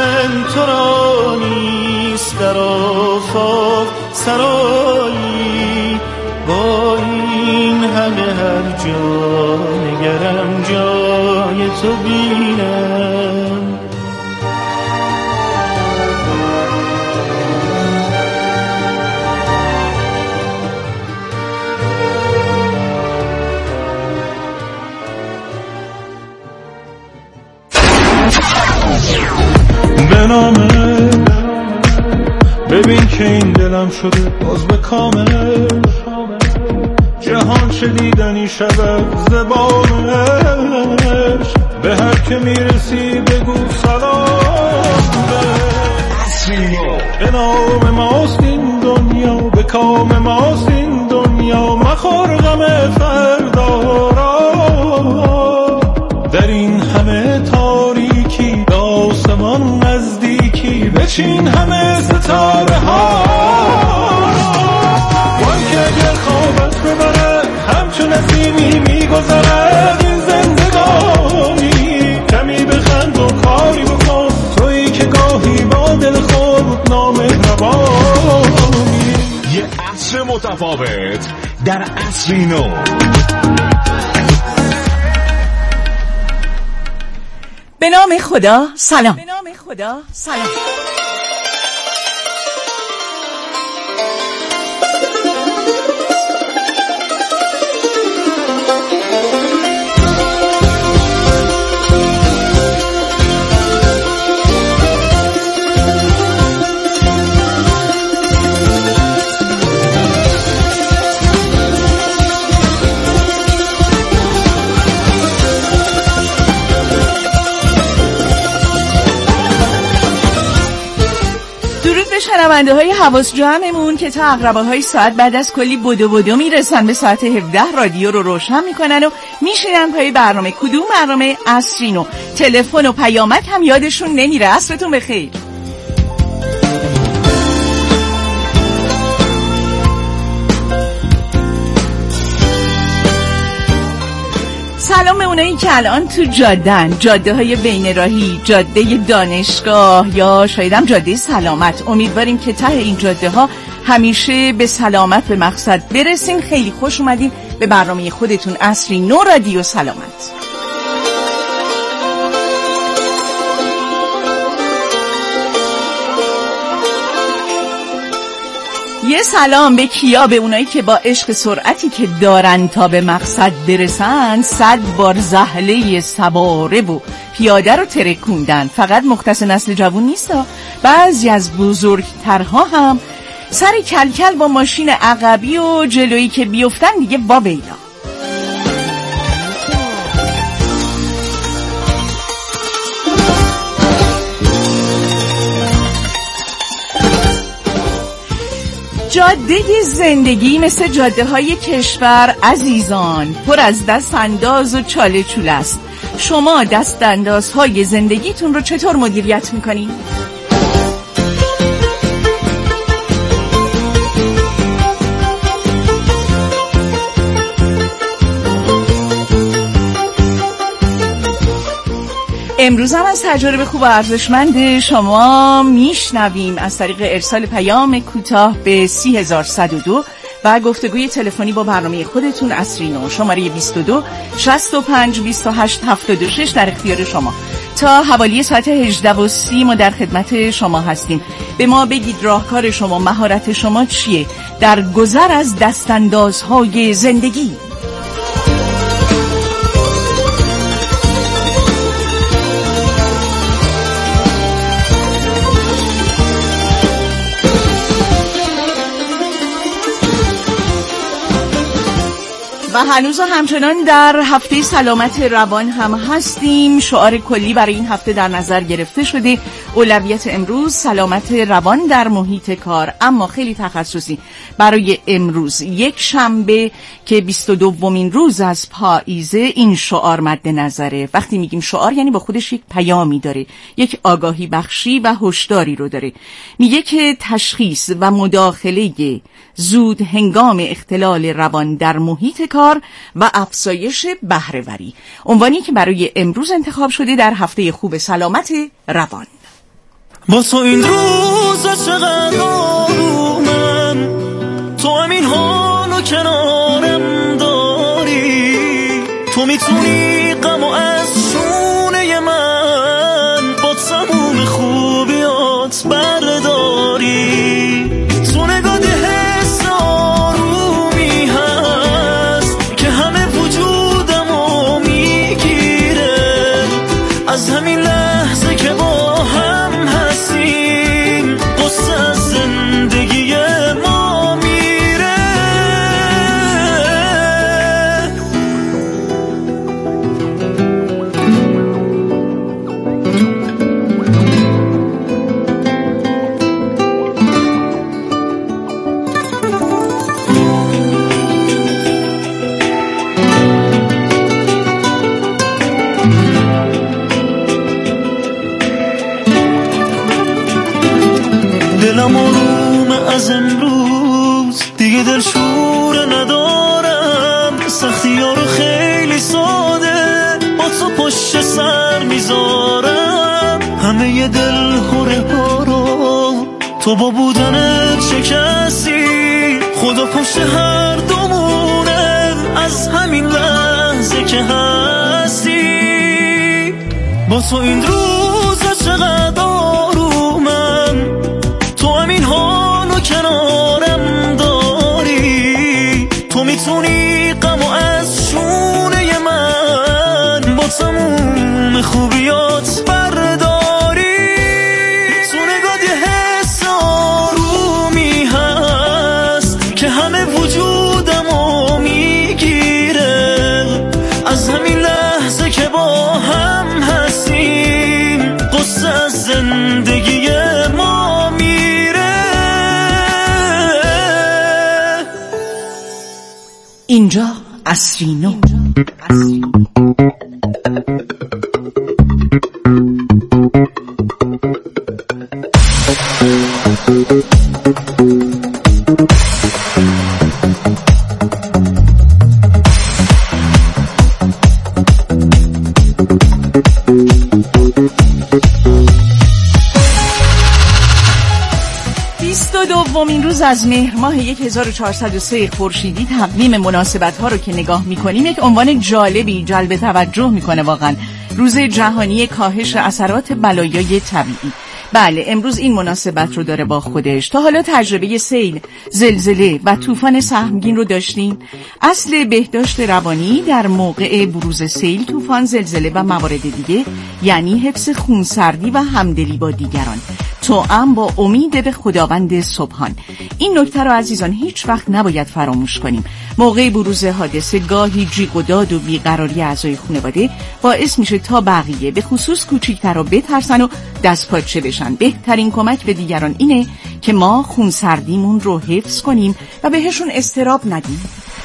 من تو را نیست در آفاق سرایی، با این همه هر جا نگرم جای تو بینم. به نامه ببین که این دلم شده باز به کامل، جهان شدیدنی شود زبانش، به هر که میرسی بگو سلام به نام ماست این دنیا، به کام ماست این دنیا، مخور غم فردا را، در این همه تاریکی به آسمان نزدیکی، بچین همه ستاره ها، وان که اگر خوابت ببره همچون نسیمی میگذرد این زندگانی، کمی بخند و کاری بکن تویی که گاهی با دل خود نامهربانی. یه عصر متفاوت در عصری نو. به نام خدا سلام. به نام خدا سلام. شنونده های حواس جمعمون که تا اقرباهای ساعت بعد از کلی بدو میرسن به ساعت 17 رادیو رو روشن میکنن و میشینن پای برنامه. کدوم برنامه؟ عصرینو. تلفن و پیامک هم یادشون نمیره. عصرتون بخیر. سلام به اونایی که الان تو جاده های بین راهی، جاده دانشگاه یا شایدم جاده سلامت. امیدواریم که ته این جاده ها همیشه به سلامت به مقصد برسین. خیلی خوش اومدین به برنامه خودتون عصری نو رادیو سلامت. یه سلام به کیا؟ به اونایی که با عشق سرعتی که دارن تا به مقصد برسن 100 بار زحله سواره و پیاده رو ترکوندن. فقط مختص نسل جوان نیست، بعضی از بزرگترها هم سر کلکل با ماشین عقبی و جلویی که بیفتن دیگه واویلا. جاده زندگی مثل جاده های کشور عزیزان پر از دست انداز و چاله چوله است. شما دست اندازهای زندگیتون رو چطور مدیریت میکنید؟ امروز هم از تجارب خوب و ارزشمند شما میشنویم از طریق ارسال پیام کوتاه به 30102 و گفتگوی تلفنی با برنامه خودتون عصری نو. شماره 22 65 28 76 در اختیار شما. تا حوالی ساعت 18:30 ما در خدمت شما هستیم. به ما بگید راهکار شما، مهارت شما چیه در گذر از دستاندازهای زندگی؟ و هنوز همچنان در هفته سلامت روان هم هستیم. شعار کلی برای این هفته در نظر گرفته شده. اولویت امروز سلامت روان در محیط کار، اما خیلی تخصصی برای امروز یک شنبه که 22مین روز از پاییزه این شعار مد نظره. وقتی میگیم شعار یعنی با خودش یک پیامی داره، یک آگاهی بخشی و هشداری رو داره. میگه که تشخیص و مداخله زود هنگام اختلال روان در محیط کار و افزایش بهره‌وری، عنوانی که برای امروز انتخاب شده در هفته خوب سلامت روان. با تو این روزا چقدر آرومم، تو همین حالو کنارم داری، تو میتونی غمو از شونه من با تموم خوبیات برداری. تو نگاه حس آرومی هست که همه وجودمو میگیره، از همین لحظه که با هم هستیم قصه از زندگی ما میره. دلم آرومه از امروز، دیگه دلشوره ندارم، سختی ها رو خیلی ساده با تو پشت سر میذارم. همه ی دل خوره ها رو تو با بودنت شکستی، خدا پشت هر دومونه از همین لحظه که هستی. با تو این روزا چقدر آرومم، تو همین حالو کنارم داری، تو میتونی غمو از شونه من با تموم خوبیات برداری. تو نگاه حس آرومی هست که همه وجودمو میگیره، از همین لحظه که با هم هستیم قصه از زندگی ما میره. اینجا عصری نو. دومین روز از مهر ماه 1403 خورشیدی تقویم مناسبت ها رو که نگاه میکنیم یک عنوان جالبی جلب توجه میکنه. واقعا روز جهانی کاهش اثرات بلایای طبیعی. بله، امروز این مناسبت رو داره با خودش. تا حالا تجربه سیل، زلزله و طوفان سهمگین رو داشتین؟ اصل بهداشت روانی در موقع بروز سیل، طوفان، زلزله و موارد دیگه یعنی حفظ خونسردی و همدلی با دیگران، توأم با امید به خداوند سبحان. این نکته رو عزیزان هیچ وقت نباید فراموش کنیم. موقع بروز حادثه گاهی جیغ و داد و بیقراری اعضای خانواده باعث میشه تا بقیه به خصوص کوچیک‌ترا بترسن و دستپاچه بشن. بهترین کمک به دیگران اینه که ما خونسردیمون رو حفظ کنیم و بهشون اضطراب ندیم.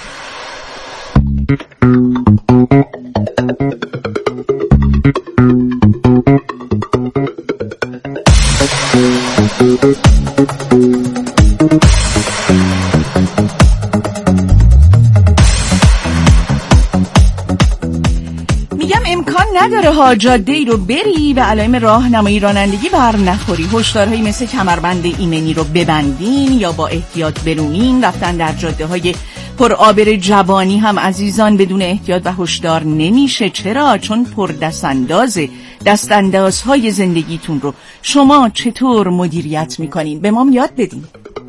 میگم امکان نداره ها جاده ای رو بری و علائم راهنمایی رانندگی بر نخوری. هشدارهایی مثل کمربند ایمنی رو ببندین یا با احتیاط برونین. رفتن در جاده های پر آبر جبانی هم عزیزان بدون احتیاط و هشدار نمیشه. چرا؟ چون پر دستاندازهای زندگیتون رو شما چطور مدیریت میکنین؟ به ما یاد بدین.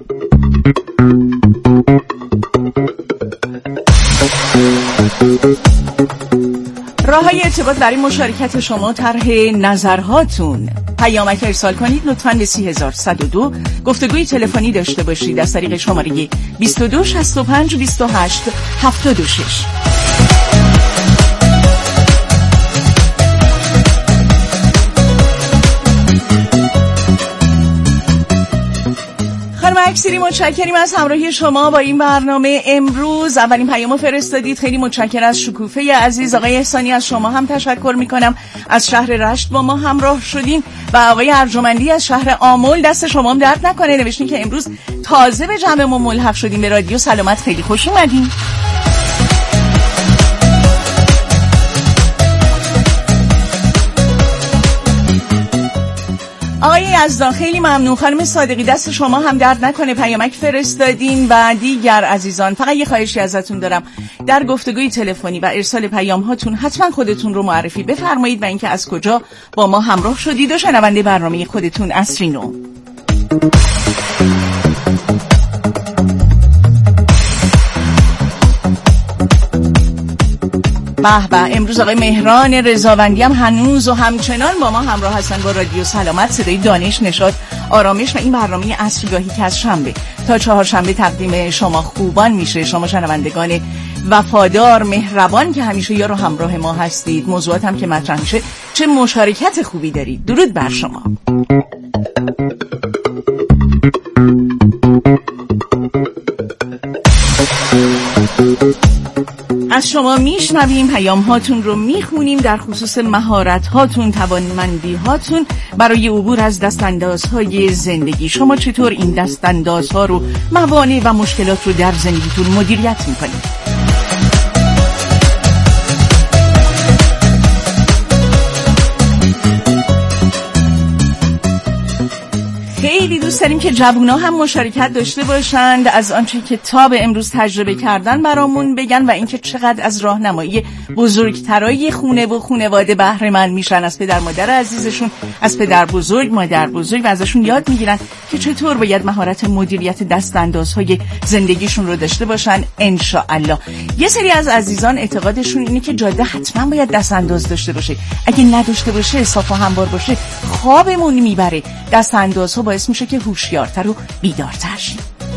راه‌های ارتباط برای مشارکت شما، طرح نظرهاتون، پیامک ارسال کنید لطفاً به 30102. گفتگوی تلفنی داشته باشید از طریق شماره 22 65 28 76. اکثری متشکریم از همراهی شما با این برنامه امروز. اولین پیامو فرستادید، خیلی متشکرم. از شکوفه عزیز آقای احسانی از شما هم تشکر میکنم. از شهر رشت با ما همراه شدین. و آقای ارجمندی از شهر آمل، دست شما هم درد نکنه، نوشتین که امروز تازه به جمعمون ملحق شدیم به رادیو سلامت، خیلی خوش اومدین. آقای یزدان خیلی ممنون. خانم صادقی دست شما هم درد نکنه، پیامک فرستادین و دیگر عزیزان. فقط یه خواهشی ازتون دارم، در گفتگوی تلفنی و ارسال پیام هاتون حتما خودتون رو معرفی بفرمایید و اینکه از کجا با ما همراه شدید و شنونده برنامه خودتون عصرینو. به به، امروز آقای مهران رضاوندی هم هنوز و همچنان با ما همراه هستن با رادیو سلامت، صدای دانش، نشاط، آرامش و این برنامه عصرگاهی که از شنبه تا چهارشنبه تقدیم شما خوبان میشه، شما شنوندگان وفادار مهربان که همیشه یارو همراه ما هستید. موضوعات هم که مطرح میشه چه مشارکت خوبی دارید. درود بر شما. از شما میشنویم، پیام هاتون رو میخونیم در خصوص مهارت هاتون، توانمندی هاتون برای عبور از دستاندازهای زندگی. شما چطور این دستاندازها رو، موانع و مشکلات رو در زندگیتون مدیریت میکنید؟ خیلی دوست داریم که جوونا هم مشارکت داشته باشند، از آنچه که تا به امروز تجربه کردن برامون بگن و اینکه چقدر از راهنمایی بزرگترای خونه و خانواده بهره مند میشن، از پدر مادر عزیزشون، از پدر بزرگ، مادر بزرگ، و ازشون یاد میگیرن که چطور باید مهارت مدیریت دستاندازهای زندگیشون رو داشته باشن. انشاءالله. یه سری از عزیزان اعتقادشون اینه که جاده حتما باید دستانداز داشته باشه، اگه نداشته باشه، صاف و هموار باشه، خوابمون میبره. دستاندازها باعث میشه که هوشیارتر و بیدارتر شیم.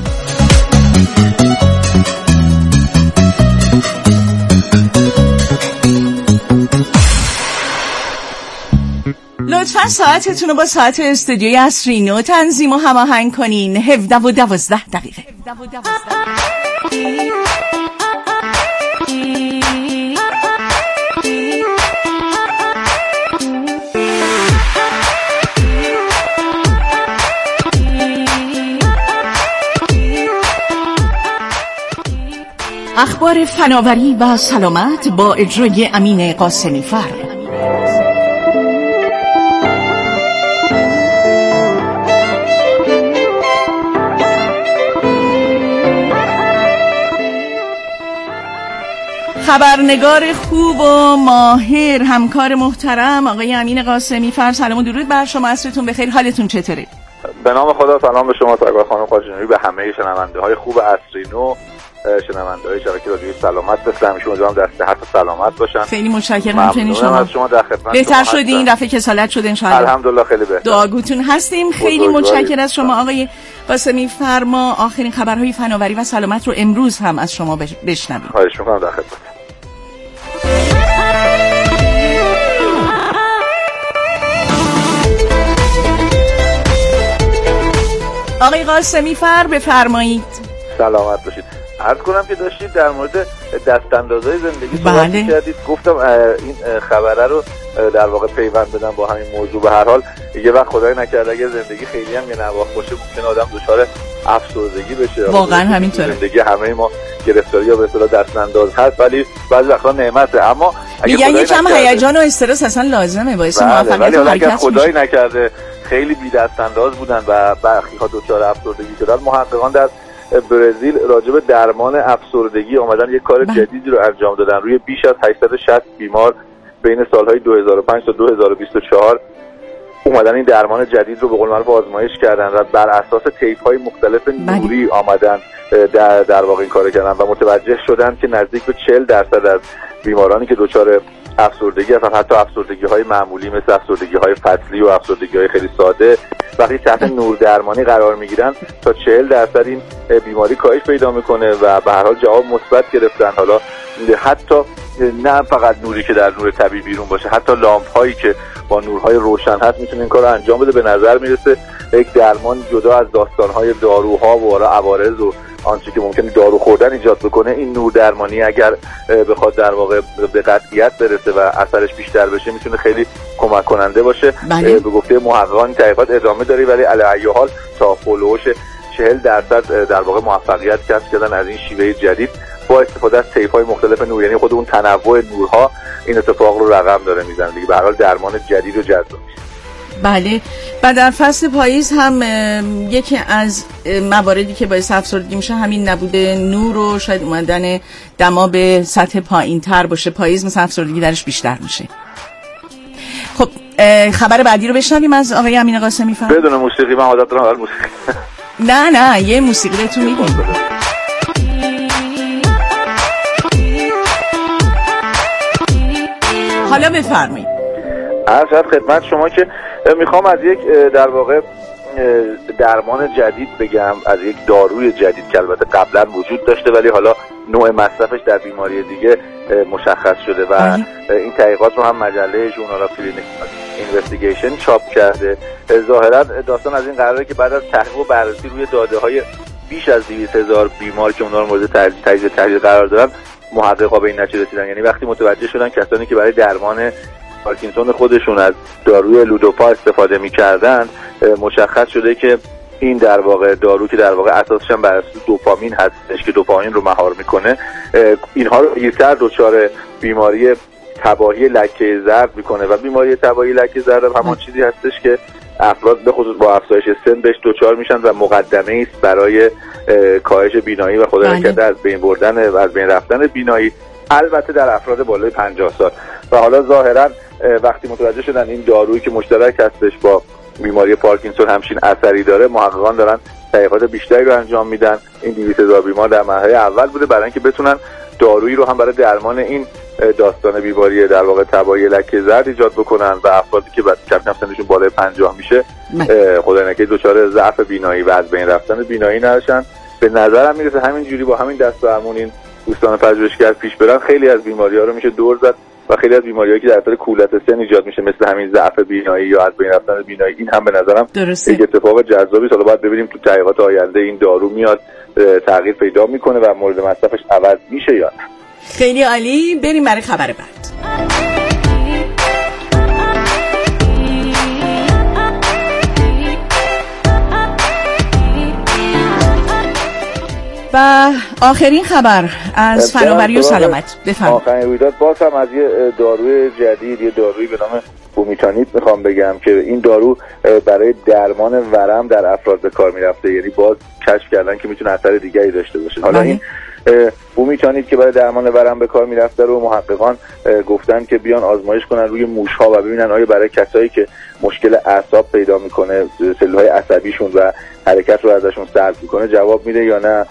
لطفاً ساعتتون رو با ساعت استودیوی عصرینو تنظیم و هماهنگ کنین. 17 و 12 دقیقه. اخبار فناوری و سلامت با اجرای امین قاسمی فر. خبرنگار خوب و ماهر، همکار محترم آقای امین قاسمی فر، سلام و درود بر شما. عصرتون بخیر، حالتون چطوره؟ به نام خدا، سلام به شما سرکار خانم خواجه‌نوری، به همه شنونده های خوب عصرینو، شنونده های شبکه رادیوی سلامت. بسیار همیشه امیدوارم در صحت و سلامت باشن. خیلی متشکرم. همچنین شما. از شما در خدمت. بهتر شدین، رفع کسالت شد ان شاء الله. الحمدلله خیلی بهتر. دعاگوتون هستیم. خیلی متشکرم از شما آقای قاسمی فر. ما آخرین خبرهای فناوری و سلامت رو امروز هم از شما بشنویم. خواهش می‌کنم، در خدمت. آقای قاسمی فر بفرمایید. سلامت باشید. عرض کنم که داشتید در مورد دستاندازهای زندگی صحبت کردید. گفتم این خبره رو در واقع پیوند بدم با همین موضوع. به هر حال یه وقت خدای نکرده اگه زندگی خیلی هم یه نواخت باشه، ممکن آدم دچار افسردگی بشه. واقعا همینطوره. زندگی همه ما گرفتاری یا به اصطلاح دستانداز هست، ولی بعضی وقتا نعمته. اما میگن یکم هیجان و استرس اصلا لازمه، باعث موفقیت و حرکت میشه. خدای نکرده خیلی بی دستانداز بودن و برخی ها دچار افسردگی شدن. محققان در برزیل راجع به درمان افسردگی اومدن یک کار جدیدی رو انجام دادن. روی بیش از 860 بیمار بین سالهای 2005 تا 2024 اومدن این درمان جدید رو به قول معروف آزمایش کردن و بر اساس تیپ‌های مختلف نوری آمدن در واقع این کار کردن و متوجه شدن که نزدیک به 40% از بیمارانی که دچار افسردگی هستن، حتی افسردگی‌های معمولی مثل افسردگی‌های فصلی و افسردگی‌های خیلی ساده، وقتی تحت نور درمانی قرار میگیرن تا 40% این بیماری کاهش پیدا میکنه و به هر حال جواب مثبت گرفتن. حالا حتی نه فقط نوری که در نور طبیعی بیرون باشه، حتی لامپ‌هایی که با نورهای روشن هست میتونه این کار رو انجام بده. به نظر میرسه یک درمان جدا از داستان‌های داروها و عوارض و آنچه که ممکنه دارو خوردن ایجاد بکنه، این نور درمانی اگر بخواد در واقع به قطعیت برسه و اثرش بیشتر بشه، میتونه خیلی کمک کننده باشه. به گفته محققان تحقیقات ادامه داره، ولی علی ای حال تا فولوش 40% در واقع موفقیت کسب کردن از این شیوه جدید با استفاده از طیف‌های مختلف نور. یعنی خود اون تنوع نورها این اتفاق رو رقم داره میزنه دیگه. به هر حال درمان جدید و جذاب. بله. و در فصل پاییز هم یکی از مواردی که باعث افسردگی میشه همین نبود نور و شاید اومدن دما به سطح پایین تر باشه. پاییز مثلا افسردگی درش بیشتر میشه. خب خبر بعدی رو بشنویم از آقای امین قاسمی. فرمایید. بدون موسیقی من عادت دارم موسیقی. نه یه موسیقی بهتون میدیم. حالا بفرمایید. عرض خدمت شما که میخوام از یک در واقع درمان جدید بگم، از یک داروی جدید که البته قبلا وجود داشته ولی حالا نوع مصرفش در بیماری دیگه مشخص شده و این تحقیقات رو هم مجله ژورنال آف کلینیکال اینوستیگیشن چاپ کرده. ظاهرا داستان از این قراره که بعد از تحقیق و بررسی روی داده‌های بیش از 200,000 بیمار که اونها رو مورد تجزیه قرار دادن، محققا به این نتیجه رسیدن. یعنی وقتی متوجه شدن کسانی که برای درمان پارکینسون خودشون از داروی لودوپا استفاده می‌کردن، مشخص شده که این در واقع دارو که در واقع اساسش هم بر اساس دوپامین هستش که دوپامین رو مهار میکنه، اینها رو دیرتر دچار بیماری تباهی لکه زرد میکنه و بیماری تباهی لکه زرد هم همان چیزی هستش که افراد به خصوص با افزایش سن بهش دچار میشن و مقدمه است برای کاهش بینایی و خدا نکرده از بین بردن و از بین رفتن بینایی، البته در افراد بالای 50 سال. و حالا ظاهرا وقتی متوجه شدن این دارویی که مشترک هستش با بیماری پارکینسون همچین اثری داره، محققان دارن تحقیقات بیشتری رو انجام میدن. این 200,000 بیمار در مرحله اول بوده برای اینکه بتونن دارویی رو هم برای درمان این داستان بیماری در واقع تباهی لکه زرد ایجاد بکنن و افرادی که بعد کم کم سنشون بالای 50 میشه خدا نکنه دچار ضعف بینایی و از بین رفتن بینایی نشن. به نظرم میرسه همین جوری با همین دست و درمون این دوستان پژوهشگر پیش برن خیلی از بیماری‌ها رو میشه دور زد و خیلی از بیماری‌هایی که در اثر کولت سن ایجاد میشه مثل همین ضعف بینایی یا از بین رفتن بینایی، این هم به نظرم یک اتفاق جذابی است. حالا باید ببینیم تو تحقیقات آینده این دارو میاد تغییر پیدا میکنه و مورد مصرفش عوض میشه یا نه. خیلی عالی. بریم برای خبر بعد. و آخرین خبر از فناوری و سلامت. بفرمایید. آخرین رویداد باز هم از یه داروی جدید، یه دارویی به نام بومیتانید میخوام بگم که این دارو برای درمان ورم در افراد به کار میرفته. یعنی باز کشف کردن که میتونه اثر دیگری داشته باشه. حالا این بومیتانید که برای درمان ورم به کار میرفته رو محققان گفتن که بیان آزمایش کنن روی موش‌ها و ببینن آیا برای کسایی که مشکل اعصاب پیدا میکنه، سلول‌های عصبیشون و حرکت رو ازشون سلب میکنه جواب میده یا نه.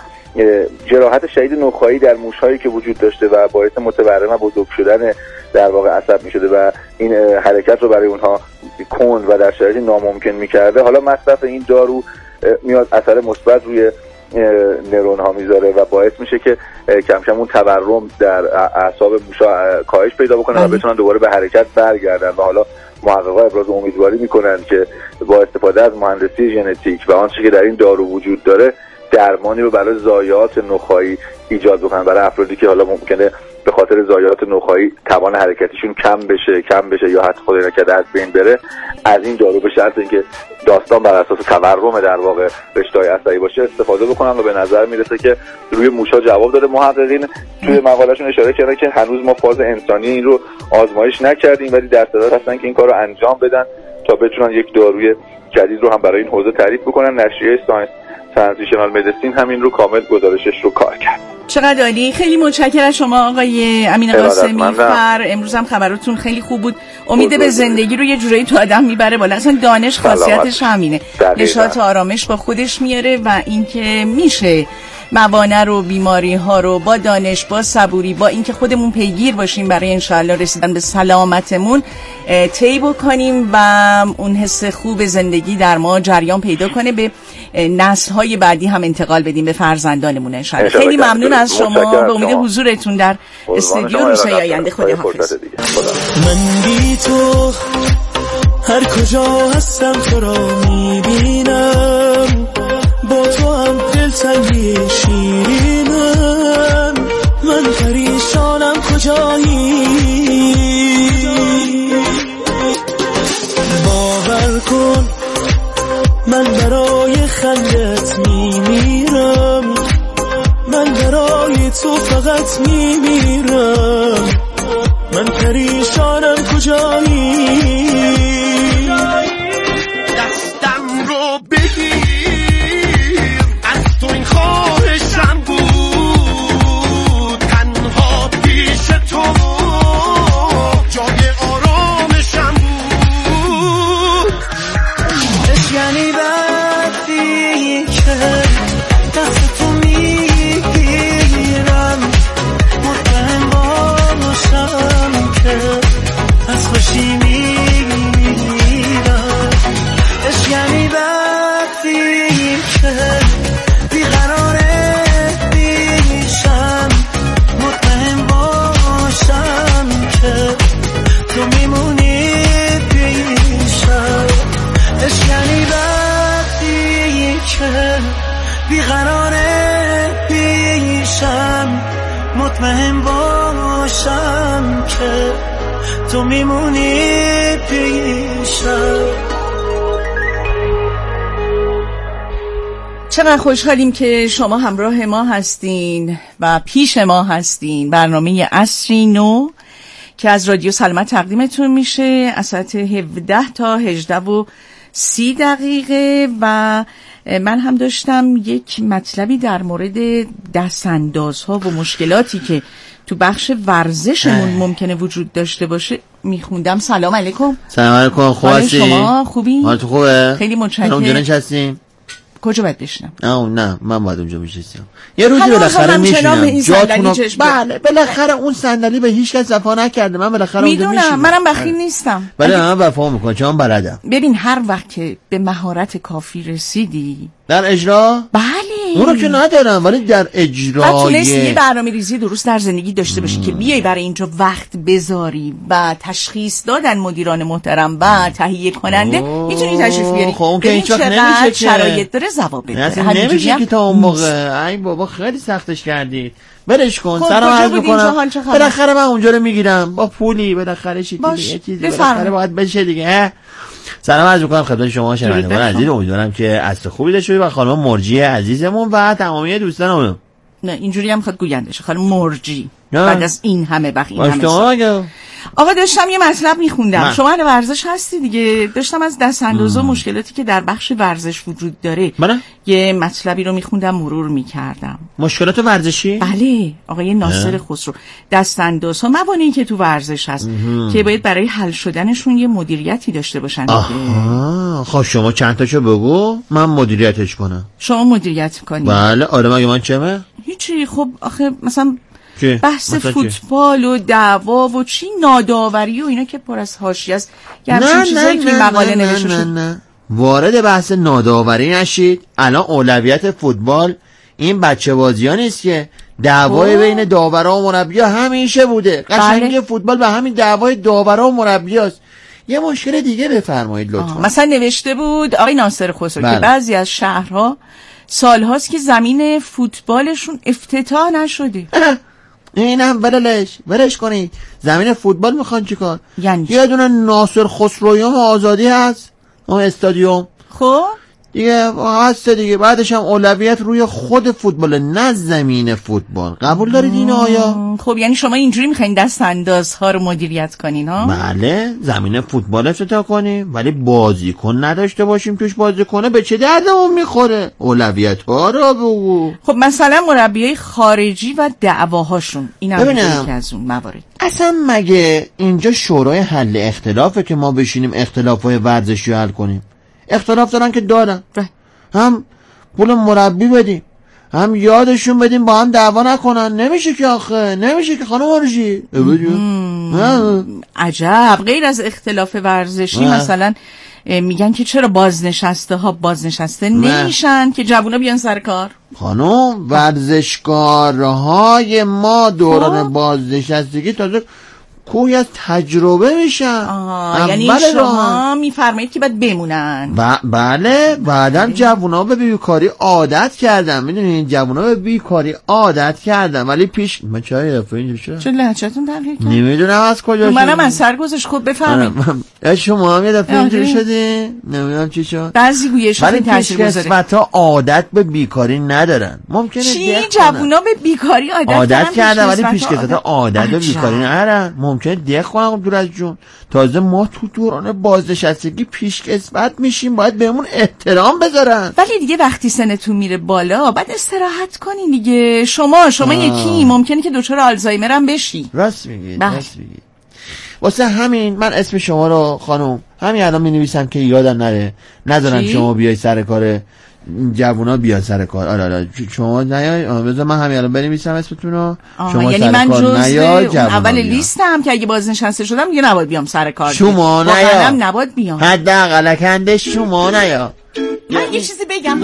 جراحت شدید نخاعی در موش‌هایی که وجود داشته و باعث متورم و بزرگ شدن در واقع عصب می‌شده و این حرکت رو برای اونها کند و در شرایطی ناممکن می‌کرده، حالا مصرف این دارو میاد اثر مثبت روی نورون ها میذاره و باعث میشه که کم کم اون تورم در اعصاب موشا کاهش پیدا بکنه و بتونن دوباره به حرکت برگردن. و حالا محققا ابراز امیدواری میکنن که با استفاده از مهندسی ژنتیک و آنچه که در این دارو وجود داره درمانی رو برای ضایعات نخاعی ایجاد بکنن برای افرادی که حالا ممکنه به خاطر ضایعات نخاعی توان حرکتیشون کم بشه یا حتی خدای نکرده از بین بره. از این دارو به شرط اینکه داستان بر اساس تورم در واقع رشته‌های عصبی باشه استفاده بکنن و به نظر میرسه که روی موشا جواب داده. محققین توی مقالهشون اشاره کردن که هنوز ما فاز انسانی این رو آزمایش نکردیم ولی در صدد هستن که این کار رو انجام بدن تا بتونن یک داروی جدید رو هم برای این حوزه تعریف بکنن. نشریه ساینس ترانزیشنال مدیسین همین رو کامل گزارشش رو کار کرد. چقدر عالی. خیلی متشکرم از شما آقای امین قاسمی. امروز هم خبراتون خیلی خوب بود. امید به زندگی رو یه جورایی تو آدم میبره بالا. اصلا دانش خاصیتش همینه، نشاط آرامش با خودش میاره و اینکه میشه موانع رو، بیماری ها رو با دانش، با صبوری، با اینکه خودمون پیگیر باشیم برای انشاءالله رسیدن به سلامتمون طی بکنیم و اون حس خوب زندگی در ما جریان پیدا کنه، به نسل های بعدی هم انتقال بدیم، به فرزندانمون انشاءالله. خیلی ممنون از شما. به امید حضورتون در استودیو روزهای آینده. خداحافظ. من بی تو هر کجا هستم تو را میبینم، با تو هم دلتنگی شیرینم، من پریشانم کجایی، باور کن من برای خندت میمیرم، من برای تو فقط میمیرم، من پریشانم کجایی. که دست تو میگیرم مطمئن باشم که از خوشی میمیرم عشق یعنی وقتی که بیقراره بیشم مطمئن باشم که تو میمونی پیشم عشق یعنی وقتی که بیقراره پیشم مطمئن باشم که تو میمونی پیشم. چقدر خوشحالیم که شما همراه ما هستین و پیش ما هستین. برنامه عصری نو که از رادیو سلامت تقدیمتون میشه از ساعت 17 تا 18:30 و من هم داشتم یک مطلبی در مورد دستاندازها و مشکلاتی که تو بخش ورزشمون ممکنه وجود داشته باشه میخوندم. سلام علیکم. سلام علیکم. خوب هستی؟ شما خوبی؟ حالت خوبه؟ خیلی متشکرم. اونجا نشستیم؟ کجا باید بشینم؟ نه من باید اونجا بشستم. یه روزی بالاخره میشینم جاتونو. بله بالاخره اون صندلی به هیچ کس وفا نکرده. من بالاخره اونجا میشینم. میدونم منم بخیل نیستم. ولی من وفا میکنم چون بلدم. ببین هر وقت که به مهارت کافی رسیدی در اجرا؟ بله اون رو که ندارم ولی در اجرای تونستی یه برنامه‌ریزی درست در زندگی داشته باشی که بیای برای اینجا وقت بذاری و تشخیص دادن مدیران محترم و تهیه کننده میتونی تشریف بیاری. خب اون که هیچ وقت نمیشه که شرایط داره ضوابط داره. نمیشه که تا اون موقع. ای بابا خیلی سختش کردید. برش کن. سلام عرض میکنم. بالاخره من اونجا رو میگیرم با پولی. بالاخره چیزی بالاخره باید بشه دیگه. سلام عرض میکنم خدمت شما شنوندگان عزیز. امیدوارم که از خوبی داشته باشید و خانم مرجی عزیزمون و تمامی دوستانمون. نه اینجوری هم خود گوینده شه خانم مرجی بعد از این همه وقت این همه آقا داشتم یه مطلب میخوندم. شما اهل ورزش هستی دیگه. داشتم از دستاندازها مشکلاتی که در بخش ورزش وجود داره یه مطلبی رو میخوندم مرور میکردم. مشکلات ورزشی؟ بله آقای ناصر خسرو. دستاندازها موانعی که تو ورزش هست که باید برای حل شدنشون یه مدیریتی داشته باشن. خب شما چند تاشو بگو من مدیریتش کنم. شما مدیریت کنی؟ بله. آره مگه من چمه؟ هیچی. خب آخه مثلا بحث فوتبال و دعوا و چی ناداوری و اینا که پر از حاشیه است. یه همچین چیزایی که مقاله نوشته شد. نه وارد بحث ناداوری نشید. الان اولویت فوتبال این بچه بازی ها نیست که دعوای بین داورا و مربیا همیشه بوده. قشنگ فوتبال به همین دعوای داورا و مربیاست. یه مشکل دیگه بفرمایید لطفا. مثلا نوشته بود آقای ناصر خسرو که بعضی از شهرها سالهاست که زمین فوتبالشون افتتاح نشده. اینم ولش کنید. زمین فوتبال میخوان چیکار؟ یعنی یه دونه ناصر خسرویوم آزادی هست اون استادیوم. خب دیگه هست دیگه. بعدش هم اولویت روی خود فوتبال نه زمین فوتبال. قبول دارید اینو آیا؟ خب یعنی شما اینجوری میخواین دستاندازها رو مدیریت کنین ها؟ بله زمین فوتبال افتتاح کنیم ولی بازیکن نداشته باشیم توش بازی کنه. به چه دردمون میخوره؟ اولویت ها رو بگو. خب مثلا مربیای خارجی و دعواهاشون این هم یکی از اون موارد. اصلا مگه اینجا شورای حل اختلافه که ما بشینیم اختلافای ورزشی حل کنیم؟ اختلاف دارن که دارن. هم پول مربی بدیم هم یادشون بدیم با هم دعوا نکنن. نمیشه که آخه نمیشه که خانم مرجی. عجب. غیر از اختلاف ورزشی مثلا میگن که چرا بازنشسته ها بازنشسته نمیشن که جوونا بیان سر کار. خانم ورزشکارهای ما دوران بازنشستگی تازه کوی از تجربه میشن. یعنی شما میفرمایید که باید بمونن. بله. بعدم جوونا به بیکاری عادت کردن. میدونین جوونا به بیکاری عادت کردن ولی پیش من چای رفت اینجا چه لهجه‌تون تغییر کرد؟ نمیدونم از کجا شد. منم از سر گذشت. خب بفرمایید. شما هم یه دفعه اینجوری شدین نمیدونم چی شد. بعضی گویش خیلی تاثیرگذاره. ولی پیش عادت به بیکاری ندارن. ممکنه چی جوونا به بیکاری عادت کردن ولی پیش عادت به بیکاری ندارن. ممکنه دیگه خواهم دور از جون. تازه ما تو دوران بازنشستگی پیشکسوت میشیم باید بهمون احترام بذارن. ولی دیگه وقتی سنتون میره بالا بعد استراحت کنین دیگه. شما یکی ممکنه که دچار آلزایمر هم بشی. راست میگی. واسه همین من اسم شما رو خانم همین الان مینویسم که یادم نره نذارم شما بیای سر کار جوونا بیا سر کار. آره شما نیای، بذار من همین الان بنویسم اسمتون رو. شما یعنی من جزء اول لیستم که اگه بازنشسته شدم دیگه نباید بیام سر کار. شما نیا، نباید بیام. حداقل کنده شما نیا. من یه چیزی بگم.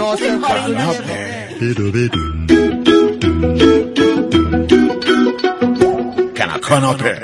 کاناپه.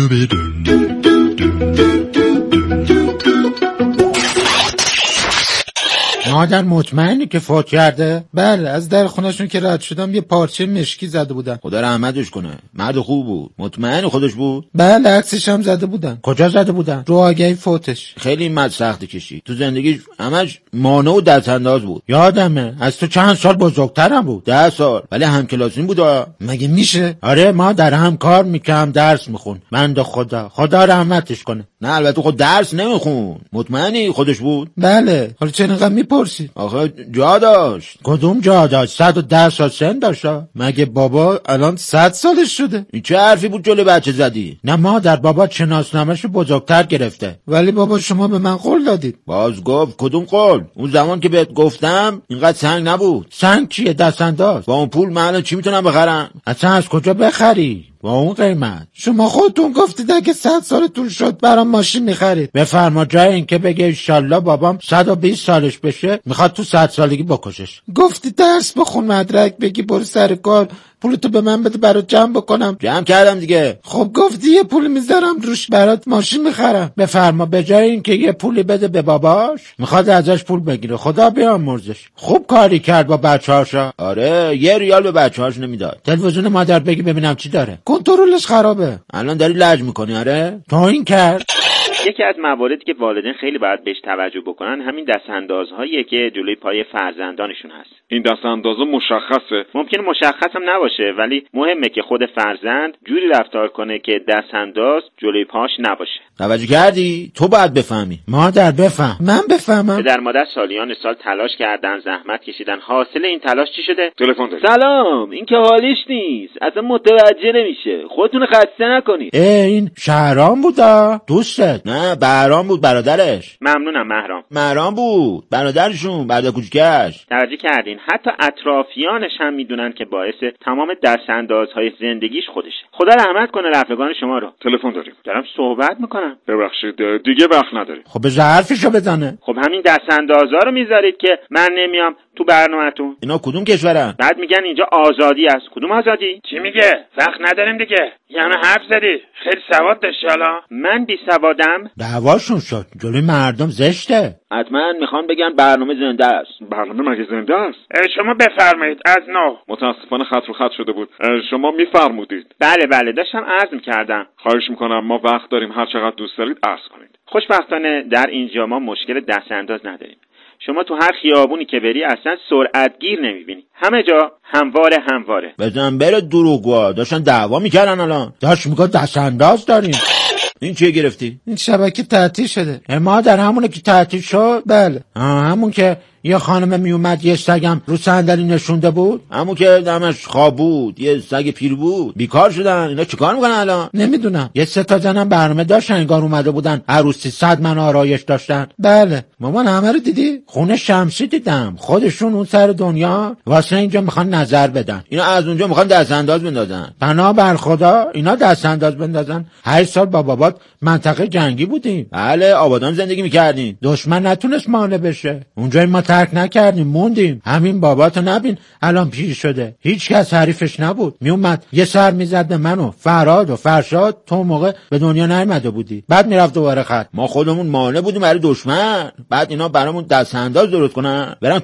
مادر مطمئنی که فوت کرده؟ بله، از در خونه‌شون که رد شدم یه پارچه مشکی زده بودن. خدا رحمتش کنه، مرد خوب بود. مطمئن خودش بود؟ بله، عکسش هم زده بودن. کجا زده بودن؟ رو آگهی فوتش. خیلی مد سخت کشید. تو زندگیش همش مانع و دستانداز بود. یادمه، از تو چند سال بزرگترم بود. 10 سال، ولی همکلاسیم بود. مگه میشه؟ آره، ما در هم کار میکردم، درس میخون. بنده خدا رحمتش کنه. نه البته خود درس نمیخون. مطمئنی خودش بود؟ بله. حالا چرا انقدر میپرسی؟ آخه جا داشت. کدوم جا داشت؟ 110 سال سن داشت. مگه بابا الان 100 سالش شده؟ این چه حرفی بود جلوی بچه زدی؟ نه مادر، بابا شناسنامه‌شو بزرگتر گرفته. ولی بابا شما به من قول دادید. باز گفت کدوم قول؟ اون زمان که بهت گفتم اینقدر سنگ نبود. سنگ چیه؟ دستانداز. با اون پول من چی میتونم بخرم؟ اصلا از کجا بخری؟ با اون قیمت شما خودتون گفتید اگه 100 سالتون شد برام ماشین میخرید. بفرما جای این که بگه انشالله بابام 120 سالش بشه میخواد تو 100 سالگی بکشش. گفتی درس بخون، مدرک بگی، برو سر کار، پولتو به من بده برات جمع بکنم. جمع کردم دیگه. خب گفتی یه پول میذارم روش برات ماشین میخرم. بفرما به جای این که یه پولی بده به باباش میخواد ازش پول بگیره. خدا بیامرزش. خوب کاری کرد با بچه‌هاشا. آره 1 ریال به بچه‌هاش نمیداد. تلویزیون مادر بگی ببینم چی داره. کنترلش خرابه. الان داری لج میکنی؟ آره تو این کرد. یکی از مواردی که والدین خیلی باید بهش توجه بکنن همین دستاندازهاییه که جلوی پای فرزندانشون هست. این دستاندازا مشخصه. ممکنه مشخص هم نباشه، ولی مهمه که خود فرزند جوری رفتار کنه که دستانداز جلوی پاش نباشه. توجه کردی؟ تو باید بفهمی. مادر بفهم. من بفهمم. پدر مادر سالیان سال تلاش کردن، زحمت کشیدن. حاصل این تلاش چی شده؟ تلفن داری. سلام، این که حالیش نیست. اصلا متوجه نمیشه. خودتون خسته نکنید. این شهرام بودا؟ دوستت؟ نه بهرام بود، برادرش. ممنونم مهرام بود، برادرشون، برادر کوچیکش. توجه کردین حتی اطرافیانش هم میدونن که باعث تمام دستاندازهای زندگیش خودشه. خدا رحمت کنه رفیقان شما رو. تلفن داریم. دارم صحبت میکنم. ببخشید دیگه وقت نداریم. خب به حرفشو بزنه. خب همین دستاندازها رو میذارید که من نمیام تو برنامه‌تون. اینا کدوم کشورن؟ بعد میگن اینجا آزادی است. کدوم آزادی؟ چی میگه؟ وقت نداریم دیگه. یعنی حرف زدی. خیلی سواد داشتی. حالا من بی سوادم؟ دعواشون شد. جلوی مردم زشته. حتما میخوان بگن برنامه زنده است. برنامه مگه زنده است؟ شما بفرمایید از نو. متاسفانه خط رو خط شده بود. شما میفرمودید. بله داشتم عرض میکردم. خواهش میکنم ما وقت داریم، هر چقدر دوست دارید عرض کنید. خوشبختانه در اینجا ما مشکل دستانداز نداریم. شما تو هر خیابونی که بری اصلا سرعتگیر نمیبینی. همه جا همواره. بزن بره دروغگوها. داشتن دعوا میکردن الان. داشت میگه دستانداز داریم. این چیه گرفتی؟ این شبکه تعطیل شده. ما در همونه که تعطیل شد. بله همون که یه خانم میومد یه سگم رو صندلی نشونده بود. همون که دمش خواب بود، یه سگ پیر بود. بیکار شدن. اینا چیکار میکنن الان؟ نمیدونم. یه 3 تا زنم برنامه داشتن، انگار اومده بودن عروسی 100 من آرایش داشتن. بله مامان همه رو دیدی؟ خونه شمسی دیدم. خودشون اون سر دنیا واسه اینجا میخوان نظر بدن. اینا از اونجا میخوان دستانداز بندازن. بنا بر خدا اینا دستانداز بندازن. 8 سال با بابات منطقه جنگی بودیم. بله آبادان زندگی میکردیم. دشمن نتونست مانع بشه. اونجا ما ترک نکردیم، موندیم. همین باباتو نبین الان پیر شده. هیچ کس حریفش نبود. میومد یه سر میزد به من و فراد و فرشاد. تو موقع به دنیا نیامده بودی. بعد میرفت دوباره خط. ما خودمون مانع بودیم برای دشمن. بعد اینا برامون دستانداز درست کنن، برن